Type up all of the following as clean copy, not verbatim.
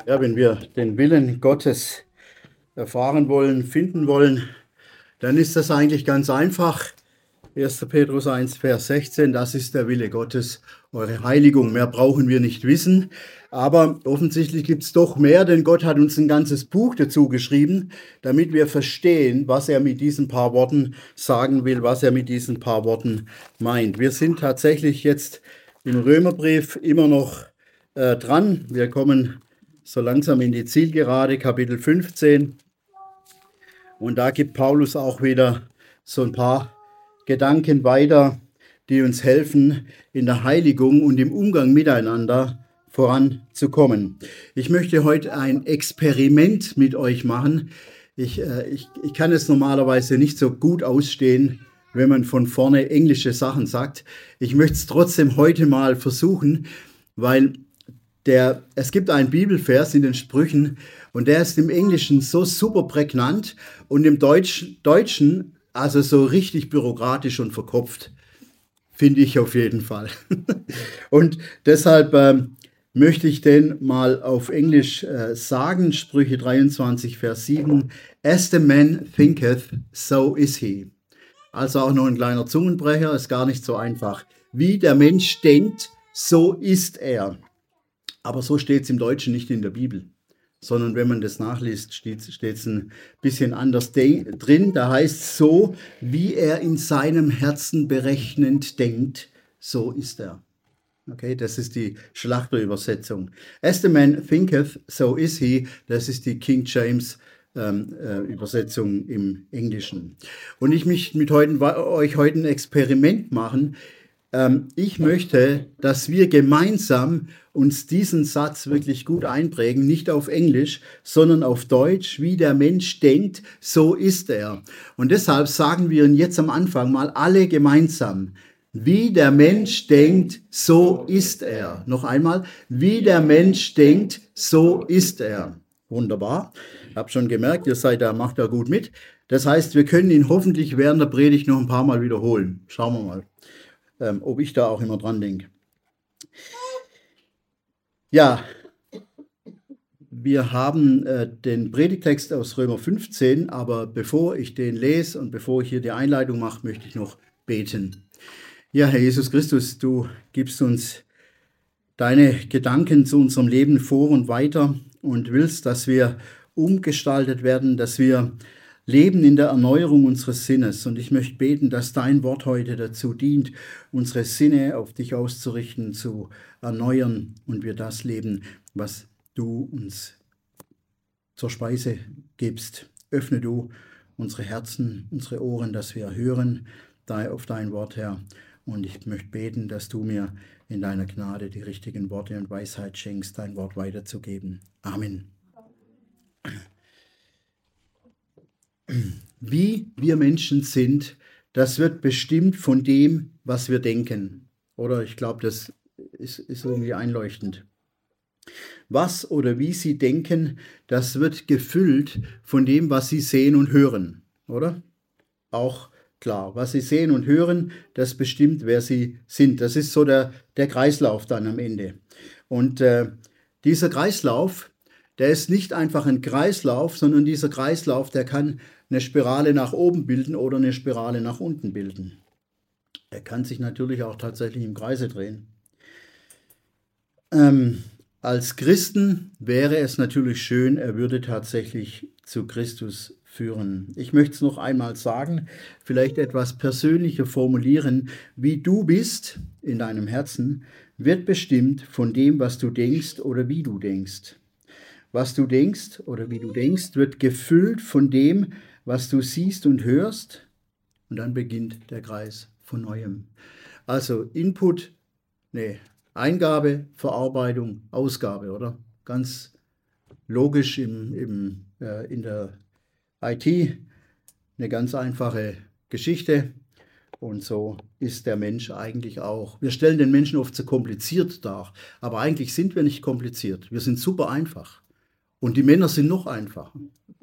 Ja, wenn wir den Willen Gottes erfahren wollen, finden wollen, dann ist das eigentlich ganz einfach. 1. Petrus 1, Vers 16, das ist der Wille Gottes, eure Heiligung. Mehr brauchen wir nicht wissen. Aber offensichtlich gibt es doch mehr, denn Gott hat uns ein ganzes Buch dazu geschrieben, damit wir verstehen, was er mit diesen paar Worten sagen will, was er mit diesen paar Worten meint. Wir sind tatsächlich jetzt im Römerbrief immer noch dran. Wir kommen so langsam in die Zielgerade, Kapitel 15. Und da gibt Paulus auch wieder so ein paar Gedanken weiter, die uns helfen, in der Heiligung und im Umgang miteinander voranzukommen. Ich möchte heute ein Experiment mit euch machen. Ich kann es normalerweise nicht so gut ausstehen, wenn man von vorne englische Sachen sagt. Ich möchte es trotzdem heute mal versuchen, weil es gibt einen Bibelvers in den Sprüchen und der ist im Englischen so super prägnant und im Deutschen also so richtig bürokratisch und verkopft, finde ich auf jeden Fall. Und deshalb möchte ich den mal auf Englisch sagen, Sprüche 23, Vers 7, As the man thinketh, so is he. Also auch noch ein kleiner Zungenbrecher, ist gar nicht so einfach. Wie der Mensch denkt, so ist er. Aber so steht es im Deutschen nicht in der Bibel, sondern wenn man das nachliest, steht es ein bisschen anders drin. Da heißt es so, wie er in seinem Herzen berechnend denkt, so ist er. Okay, das ist die Schlachterübersetzung. As the man thinketh, so is he. Das ist die King James Übersetzung im Englischen. Und ich möchte mit euch heute ein Experiment machen. Ich möchte, dass wir gemeinsam uns diesen Satz wirklich gut einprägen, nicht auf Englisch, sondern auf Deutsch. Wie der Mensch denkt, so ist er. Und deshalb sagen wir jetzt am Anfang mal alle gemeinsam. Wie der Mensch denkt, so ist er. Noch einmal. Wie der Mensch denkt, so ist er. Wunderbar. Ich habe schon gemerkt, macht da gut mit. Das heißt, wir können ihn hoffentlich während der Predigt noch ein paar Mal wiederholen. Schauen wir mal. Ob ich da auch immer dran denke. Ja, wir haben den Predigtext aus Römer 15, aber bevor ich den lese und bevor ich hier die Einleitung mache, möchte ich noch beten. Ja, Herr Jesus Christus, du gibst uns deine Gedanken zu unserem Leben vor und weiter und willst, dass wir umgestaltet werden, dass wir leben in der Erneuerung unseres Sinnes. Und ich möchte beten, dass dein Wort heute dazu dient, unsere Sinne auf dich auszurichten, zu erneuern und wir das leben, was du uns zur Speise gibst. Öffne du unsere Herzen, unsere Ohren, dass wir hören auf dein Wort, Herr. Und ich möchte beten, dass du mir in deiner Gnade die richtigen Worte und Weisheit schenkst, dein Wort weiterzugeben. Amen. Wie wir Menschen sind, das wird bestimmt von dem, was wir denken. Oder ich glaube, das ist irgendwie einleuchtend. Was oder wie sie denken, das wird gefüllt von dem, was sie sehen und hören. Oder? Auch klar, was sie sehen und hören, das bestimmt, wer sie sind. Das ist so der Kreislauf dann am Ende. Und dieser Kreislauf, der ist nicht einfach ein Kreislauf, sondern dieser Kreislauf, der kann eine Spirale nach oben bilden oder eine Spirale nach unten bilden. Er kann sich natürlich auch tatsächlich im Kreise drehen. Als Christen wäre es natürlich schön, er würde tatsächlich zu Christus führen. Ich möchte es noch einmal sagen, vielleicht etwas persönlicher formulieren. Wie du bist in deinem Herzen, wird bestimmt von dem, was du denkst oder wie du denkst. Was du denkst oder wie du denkst, wird gefüllt von dem, was du siehst und hörst. Und dann beginnt der Kreis von Neuem. Also Eingabe, Verarbeitung, Ausgabe, oder? Ganz logisch in der IT, eine ganz einfache Geschichte. Und so ist der Mensch eigentlich auch. Wir stellen den Menschen oft so kompliziert dar, aber eigentlich sind wir nicht kompliziert. Wir sind super einfach. Und die Männer sind noch einfacher.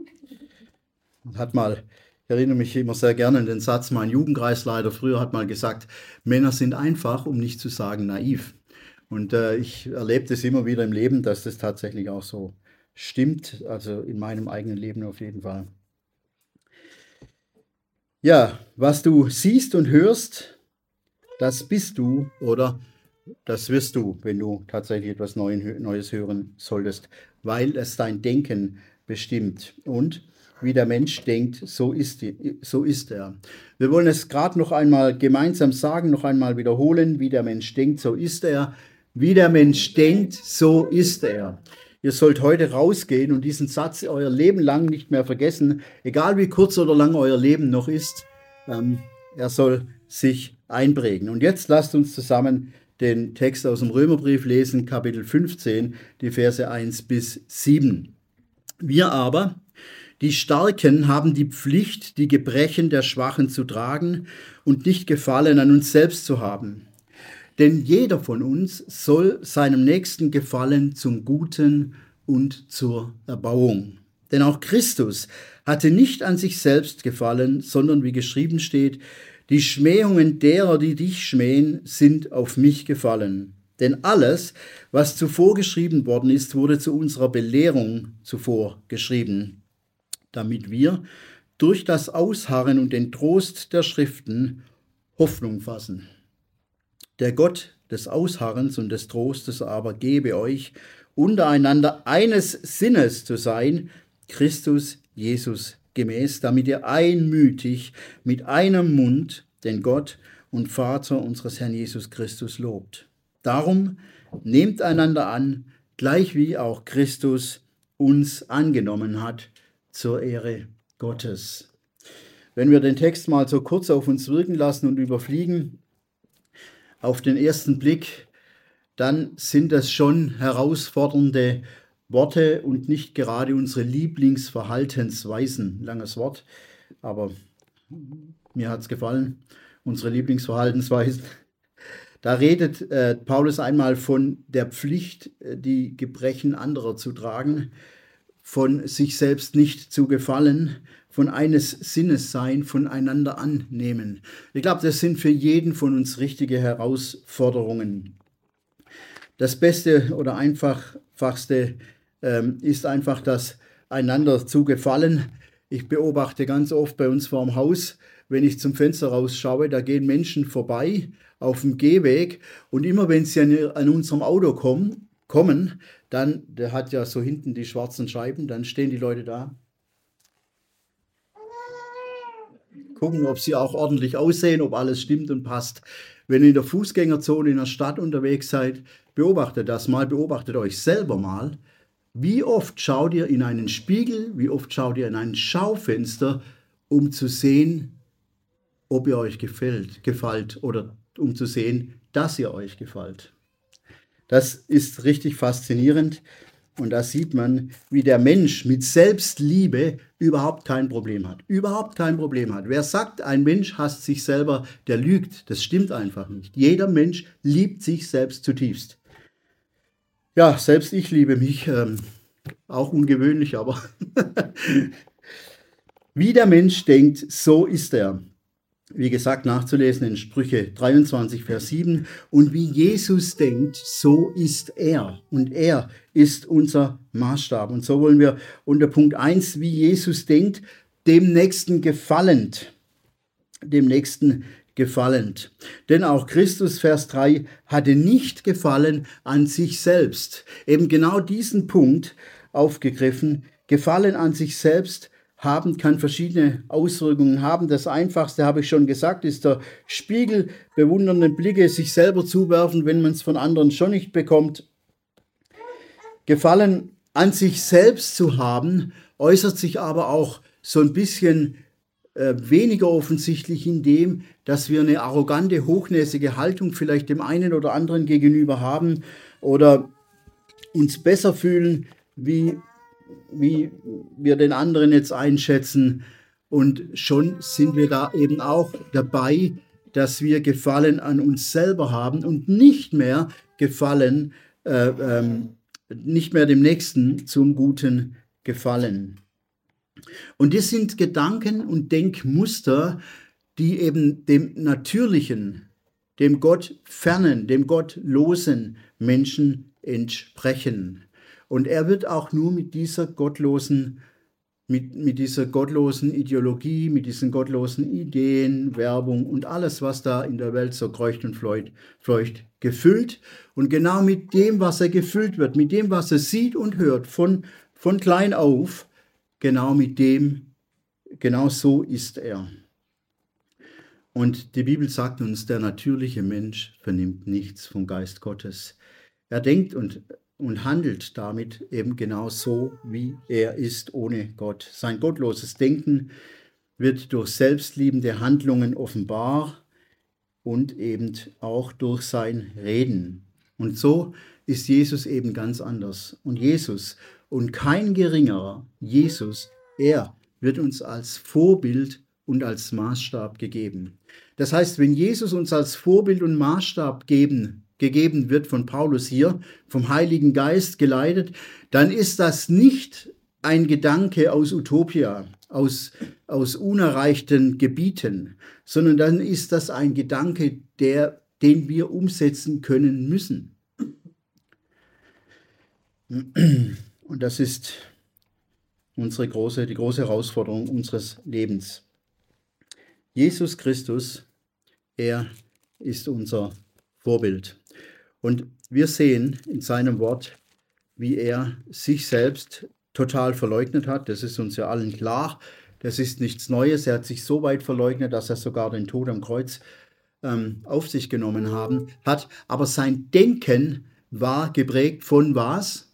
Ich erinnere mich immer sehr gerne an den Satz, mein Jugendkreisleiter früher hat mal gesagt, Männer sind einfach, um nicht zu sagen naiv. Und ich erlebe das immer wieder im Leben, dass das tatsächlich auch so stimmt, also in meinem eigenen Leben auf jeden Fall. Ja, was du siehst und hörst, das bist du oder das wirst du, wenn du tatsächlich etwas Neues hören solltest, weil es dein Denken bestimmt. Und wie der Mensch denkt, so ist er. Wir wollen es gerade noch einmal gemeinsam sagen, noch einmal wiederholen, wie der Mensch denkt, so ist er. Wie der Mensch denkt, so ist er. Ihr sollt heute rausgehen und diesen Satz euer Leben lang nicht mehr vergessen, egal wie kurz oder lang euer Leben noch ist. Er soll sich einprägen. Und jetzt lasst uns zusammen den Text aus dem Römerbrief lesen, Kapitel 15, die Verse 1 bis 7. Wir aber, die Starken, haben die Pflicht, die Gebrechen der Schwachen zu tragen und nicht Gefallen an uns selbst zu haben. Denn jeder von uns soll seinem Nächsten gefallen zum Guten und zur Erbauung. Denn auch Christus hatte nicht an sich selbst gefallen, sondern wie geschrieben steht, die Schmähungen derer, die dich schmähen, sind auf mich gefallen. Denn alles, was zuvor geschrieben worden ist, wurde zu unserer Belehrung zuvor geschrieben, damit wir durch das Ausharren und den Trost der Schriften Hoffnung fassen. Der Gott des Ausharrens und des Trostes aber gebe euch, untereinander eines Sinnes zu sein, Christus Jesus gemäß, damit ihr einmütig mit einem Mund den Gott und Vater unseres Herrn Jesus Christus lobt. Darum nehmt einander an, gleich wie auch Christus uns angenommen hat, zur Ehre Gottes. Wenn wir den Text mal so kurz auf uns wirken lassen und überfliegen, auf den ersten Blick, dann sind das schon herausfordernde Worte und nicht gerade unsere Lieblingsverhaltensweisen. Langes Wort, aber mir hat es gefallen. Unsere Lieblingsverhaltensweisen. Da redet Paulus einmal von der Pflicht, die Gebrechen anderer zu tragen, von sich selbst nicht zu gefallen, von eines Sinnes sein, voneinander annehmen. Ich glaube, das sind für jeden von uns richtige Herausforderungen. Das Beste oder Einfachste ist einfach das einander zu gefallen. Ich beobachte ganz oft bei uns vorm Haus, wenn ich zum Fenster rausschaue, da gehen Menschen vorbei auf dem Gehweg und immer wenn sie an unserem Auto kommen, dann, der hat ja so hinten die schwarzen Scheiben, dann stehen die Leute da, gucken, ob sie auch ordentlich aussehen, ob alles stimmt und passt. Wenn ihr in der Fußgängerzone in der Stadt unterwegs seid, beobachtet das mal, beobachtet euch selber mal. Wie oft schaut ihr in einen Spiegel, wie oft schaut ihr in ein Schaufenster, um zu sehen, ob ihr euch gefällt oder um zu sehen, dass ihr euch gefällt. Das ist richtig faszinierend und da sieht man, wie der Mensch mit Selbstliebe überhaupt kein Problem hat. Überhaupt kein Problem hat. Wer sagt, ein Mensch hasst sich selber, der lügt. Das stimmt einfach nicht. Jeder Mensch liebt sich selbst zutiefst. Ja, selbst ich liebe mich, auch ungewöhnlich, aber wie der Mensch denkt, so ist er. Wie gesagt, nachzulesen in Sprüche 23, Vers 7. Und wie Jesus denkt, so ist er. Und er ist unser Maßstab. Und so wollen wir unter Punkt 1, wie Jesus denkt, dem Nächsten gefallend. Dem Nächsten gefallend. Denn auch Christus, Vers 3, hatte nicht Gefallen an sich selbst. Eben genau diesen Punkt aufgegriffen. Gefallen an sich selbst kann verschiedene Auswirkungen haben. Das Einfachste, habe ich schon gesagt, ist der Spiegel, bewundernde Blicke, sich selber zuwerfen, wenn man es von anderen schon nicht bekommt. Gefallen an sich selbst zu haben, äußert sich aber auch so ein bisschen weniger offensichtlich in dem, dass wir eine arrogante, hochnäsige Haltung vielleicht dem einen oder anderen gegenüber haben oder uns besser fühlen, wie wir den anderen jetzt einschätzen. Und schon sind wir da eben auch dabei, dass wir Gefallen an uns selber haben und nicht mehr Gefallen, nicht mehr dem Nächsten zum Guten gefallen. Und das sind Gedanken und Denkmuster, die eben dem Natürlichen, dem gottfernen, dem gottlosen Menschen entsprechen. Und er wird auch nur mit dieser gottlosen Ideologie, mit diesen gottlosen Ideen, Werbung und alles, was da in der Welt so kreucht und fleucht, gefüllt. Und genau mit dem, was er gefüllt wird, mit dem, was er sieht und hört, von klein auf, genau so ist er. Und die Bibel sagt uns, der natürliche Mensch vernimmt nichts vom Geist Gottes. Er denkt und handelt damit eben genau so, wie er ist, ohne Gott. Sein gottloses Denken wird durch selbstliebende Handlungen offenbar und eben auch durch sein Reden. Und so ist Jesus eben ganz anders. Und Jesus und kein geringerer, Jesus, er wird uns als Vorbild und als Maßstab gegeben. Das heißt, wenn Jesus uns als Vorbild und Maßstab gegeben wird von Paulus hier, vom Heiligen Geist geleitet, dann ist das nicht ein Gedanke aus Utopia, aus unerreichten Gebieten, sondern dann ist das ein Gedanke, den wir umsetzen können müssen. Und das ist die große Herausforderung unseres Lebens. Jesus Christus, er ist unser Vorbild. Und wir sehen in seinem Wort, wie er sich selbst total verleugnet hat. Das ist uns ja allen klar. Das ist nichts Neues. Er hat sich so weit verleugnet, dass er sogar den Tod am Kreuz auf sich genommen hat. Aber sein Denken war geprägt von was?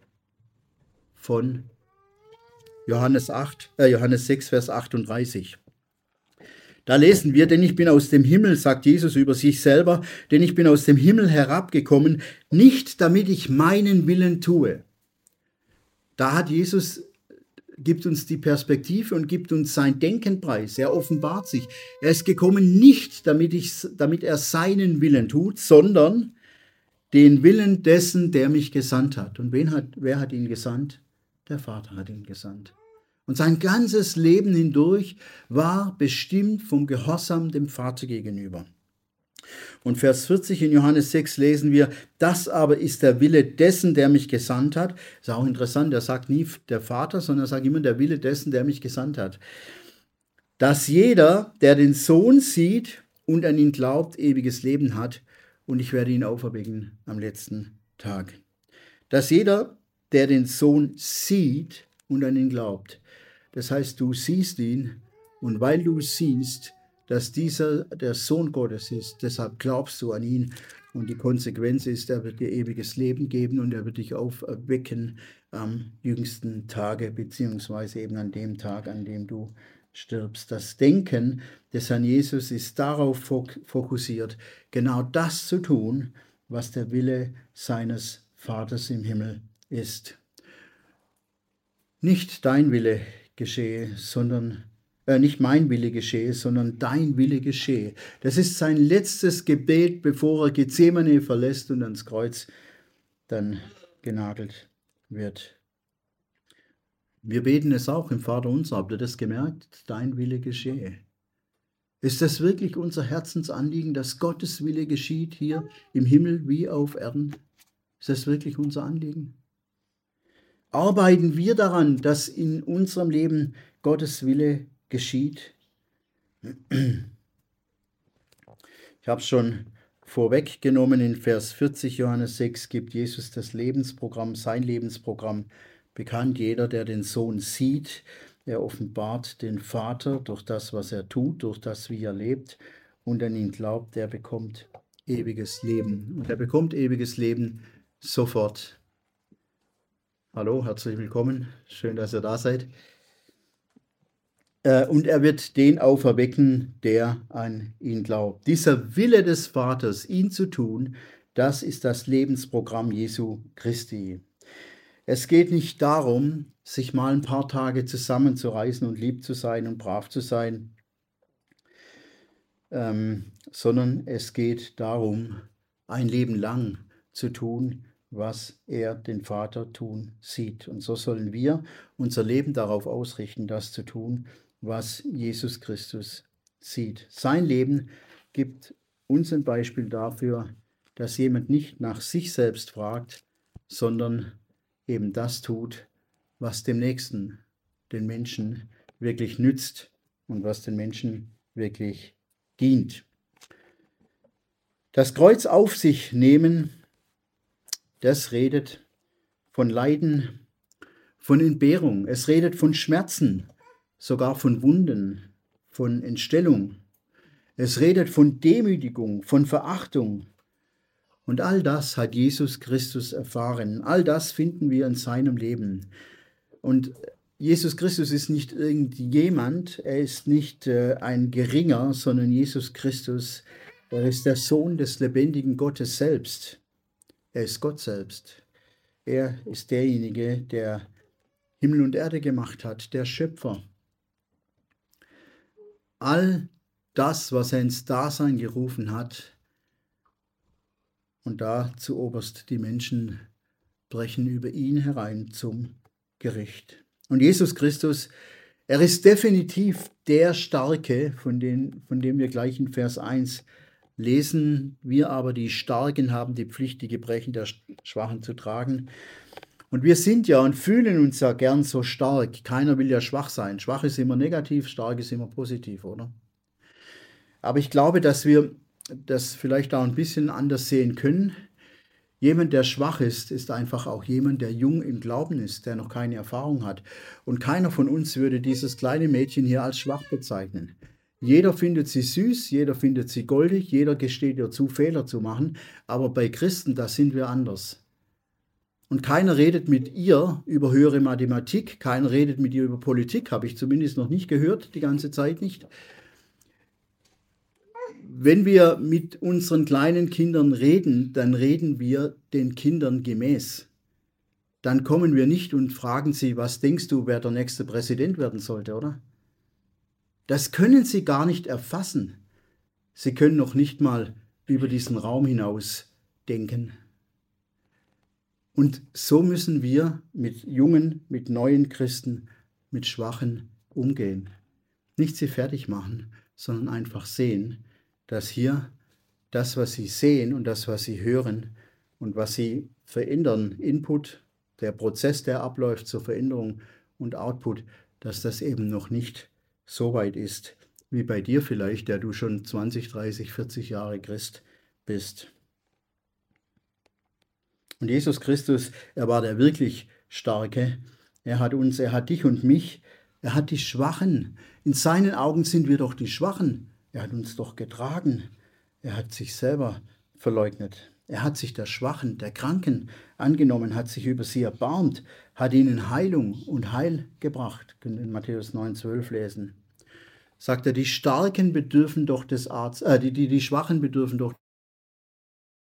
Von Johannes 6, Vers 38. Da lesen wir, denn ich bin aus dem Himmel, sagt Jesus über sich selber, denn ich bin aus dem Himmel herabgekommen, nicht damit ich meinen Willen tue. Da hat Jesus, gibt uns die Perspektive und gibt uns sein Denken preis. Er offenbart sich. Er ist gekommen nicht, damit er seinen Willen tut, sondern den Willen dessen, der mich gesandt hat. Und wer hat ihn gesandt? Der Vater hat ihn gesandt. Und sein ganzes Leben hindurch war bestimmt vom Gehorsam dem Vater gegenüber. Und Vers 40 in Johannes 6 lesen wir, das aber ist der Wille dessen, der mich gesandt hat. Ist auch interessant, er sagt nie der Vater, sondern er sagt immer der Wille dessen, der mich gesandt hat. Dass jeder, der den Sohn sieht und an ihn glaubt, ewiges Leben hat und ich werde ihn auferwecken am letzten Tag. Dass jeder, der den Sohn sieht und an ihn glaubt. Das heißt, du siehst ihn und weil du siehst, dass dieser der Sohn Gottes ist, deshalb glaubst du an ihn und die Konsequenz ist, er wird dir ewiges Leben geben und er wird dich auferwecken am jüngsten Tage, beziehungsweise eben an dem Tag, an dem du stirbst. Das Denken des Herrn Jesus ist darauf fokussiert, genau das zu tun, was der Wille seines Vaters im Himmel ist. Nicht dein Wille geschehe, sondern nicht mein Wille geschehe, sondern dein Wille geschehe. Das ist sein letztes Gebet, bevor er Gethsemane verlässt und ans Kreuz dann genagelt wird. Wir beten es auch im Vater unser. Habt ihr das gemerkt? Dein Wille geschehe. Ist das wirklich unser Herzensanliegen, dass Gottes Wille geschieht hier im Himmel wie auf Erden? Ist das wirklich unser Anliegen? Arbeiten wir daran, dass in unserem Leben Gottes Wille geschieht? Ich habe es schon vorweggenommen, in Vers 40 Johannes 6 gibt Jesus das Lebensprogramm, sein Lebensprogramm bekannt. Jeder, der den Sohn sieht, er offenbart den Vater durch das, was er tut, durch das, wie er lebt und an ihn glaubt, der bekommt ewiges Leben. Und er bekommt ewiges Leben sofort. Hallo, herzlich willkommen. Schön, dass ihr da seid. Und er wird den auferwecken, der an ihn glaubt. Dieser Wille des Vaters, ihn zu tun, das ist das Lebensprogramm Jesu Christi. Es geht nicht darum, sich mal ein paar Tage zusammenzureißen und lieb zu sein und brav zu sein, sondern es geht darum, ein Leben lang zu tun, was er den Vater tun sieht. Und so sollen wir unser Leben darauf ausrichten, das zu tun, was Jesus Christus sieht. Sein Leben gibt uns ein Beispiel dafür, dass jemand nicht nach sich selbst fragt, sondern eben das tut, was dem Nächsten, den Menschen wirklich nützt und was den Menschen wirklich dient. Das Kreuz auf sich nehmen, das redet von Leiden, von Entbehrung, es redet von Schmerzen, sogar von Wunden, von Entstellung. Es redet von Demütigung, von Verachtung. Und all das hat Jesus Christus erfahren. All das finden wir in seinem Leben. Und Jesus Christus ist nicht irgendjemand, er ist nicht ein Geringer, sondern Jesus Christus, er ist der Sohn des lebendigen Gottes selbst. Er ist Gott selbst. Er ist derjenige, der Himmel und Erde gemacht hat, der Schöpfer. All das, was er ins Dasein gerufen hat, und da zu oberst die Menschen brechen über ihn herein zum Gericht. Und Jesus Christus, er ist definitiv der Starke, von dem wir gleich in Vers 1 lesen. Wir aber, die Starken, haben die Pflicht, die Gebrechen der Schwachen zu tragen. Und wir sind ja und fühlen uns ja gern so stark. Keiner will ja schwach sein. Schwach ist immer negativ, stark ist immer positiv, oder? Aber ich glaube, dass wir das vielleicht auch ein bisschen anders sehen können. Jemand, der schwach ist, ist einfach auch jemand, der jung im Glauben ist, der noch keine Erfahrung hat. Und keiner von uns würde dieses kleine Mädchen hier als schwach bezeichnen. Jeder findet sie süß, jeder findet sie goldig, jeder gesteht ihr zu, Fehler zu machen. Aber bei Christen, da sind wir anders. Und keiner redet mit ihr über höhere Mathematik, keiner redet mit ihr über Politik, habe ich zumindest noch nicht gehört, die ganze Zeit nicht. Wenn wir mit unseren kleinen Kindern reden, dann reden wir den Kindern gemäß. Dann kommen wir nicht und fragen sie, was denkst du, wer der nächste Präsident werden sollte, oder? Das können sie gar nicht erfassen. Sie können noch nicht mal über diesen Raum hinaus denken. Und so müssen wir mit jungen, mit neuen Christen, mit Schwachen umgehen. Nicht sie fertig machen, sondern einfach sehen, dass hier das, was sie sehen und das, was sie hören und was sie verändern, Input, der Prozess, der abläuft zur Veränderung und Output, dass das eben noch nicht so weit ist, wie bei dir vielleicht, der du schon 20, 30, 40 Jahre Christ bist. Und Jesus Christus, er war der wirklich Starke. Er hat uns, er hat dich und mich, er hat die Schwachen. In seinen Augen sind wir doch die Schwachen. Er hat uns doch getragen. Er hat sich selber verleugnet. Er hat sich der Schwachen, der Kranken angenommen, hat sich über sie erbarmt, hat ihnen Heilung und Heil gebracht. Können wir in Matthäus 9,12 lesen. Sagt er, die Starken bedürfen doch des Arztes, die Schwachen bedürfen doch